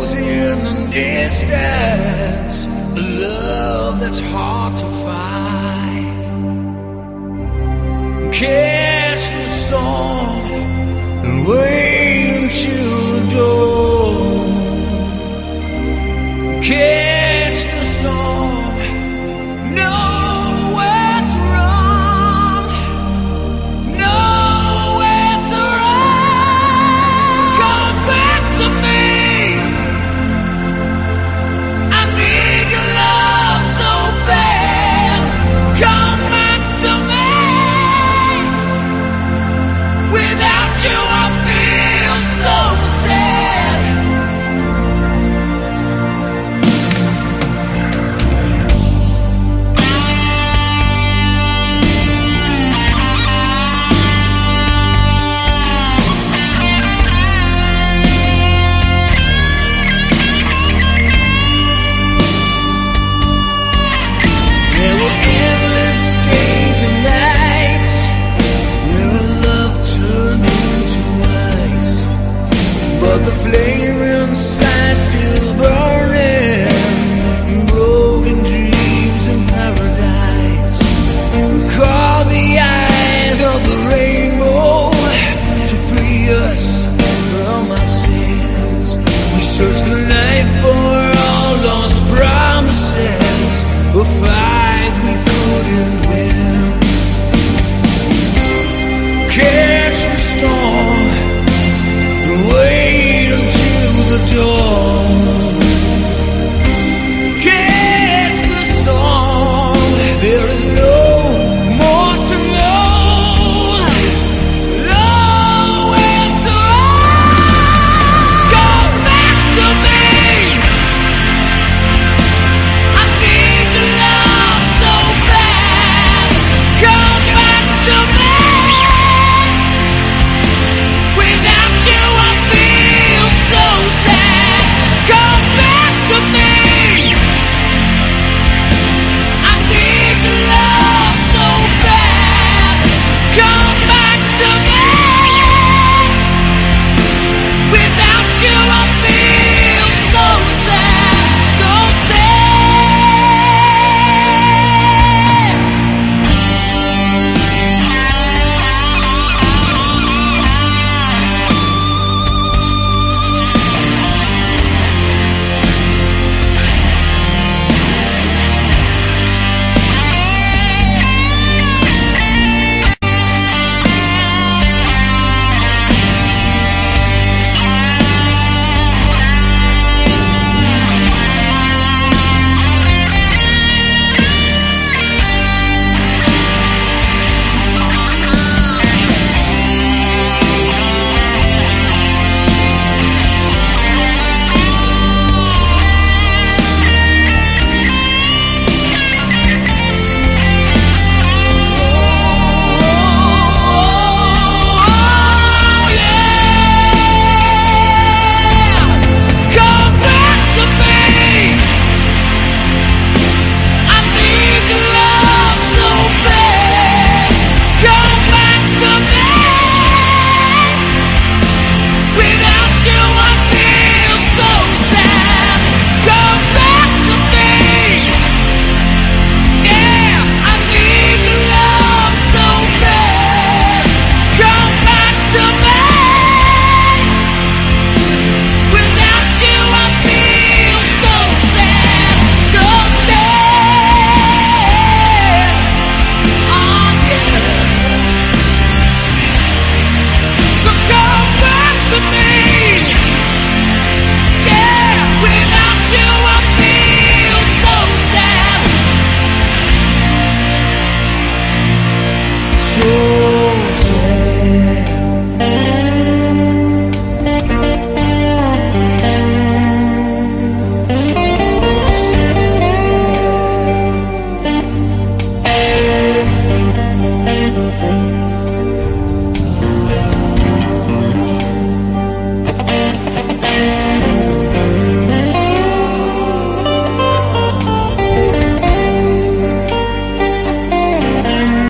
echoes in the distance, a love that's hard to find. Catch the storm and wait until the dawn. Catch the storm, nowhere to run, nowhere to run. Come back to me, I need your love so bad. Come back to me, without you I feel so sad. There were endless days and nights where our love turned into ice, but the flame inside still burning, broken dreams in paradise. And we call the eyes of the rainbow to free us from our sins. We search the night for all lost promises, a fight we couldn't win. Catch the storm and wait until the dawn.